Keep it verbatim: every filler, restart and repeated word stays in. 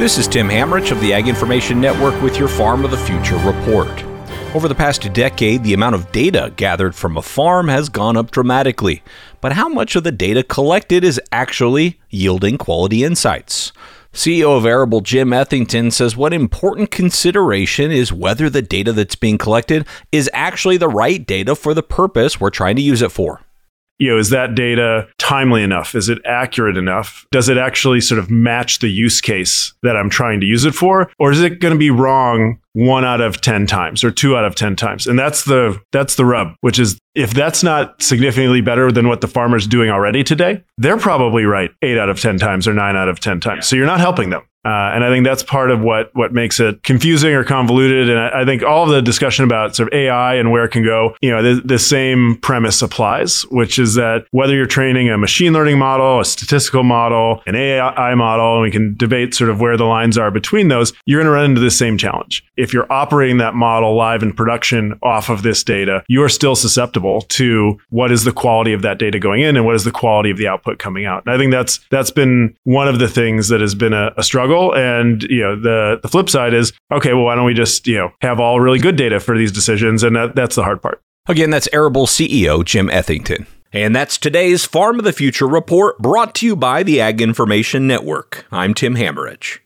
This is Tim Hammerich of the Ag Information Network with your Farm of the Future report. Over the past decade, the amount of data gathered from a farm has gone up dramatically. But how much of the data collected is actually yielding quality insights? C E O of Arable Jim Ethington says one important consideration is whether the data that's being collected is actually the right data for the purpose we're trying to use it for. You know, is that data timely enough? Is it accurate enough? Does it actually sort of match the use case that I'm trying to use it for? Or is it going to be wrong one out of ten times or two out of ten times? And that's the that's the rub, which is if that's not significantly better than what the farmer's doing already today, they're probably right eight out of ten times or nine out of ten times. So you're not helping them. Uh, and I think that's part of what what makes it confusing or convoluted. And I, I think all of the discussion about sort of A I and where it can go, you know, the, the same premise applies, which is that whether you're training a machine learning model, a statistical model, an A I model, and we can debate sort of where the lines are between those, you're going to run into the same challenge. If you're operating that model live in production off of this data, you are still susceptible to what is the quality of that data going in and what is the quality of the output coming out. And I think that's that's been one of the things that has been a, a struggle. And, you know, the, the flip side is, okay, well, why don't we just, you know, have all really good data for these decisions? And that, that's the hard part. Again, that's Arable C E O Jim Ethington. And that's today's Farm of the Future report brought to you by the Ag Information Network. I'm Tim Hammerich.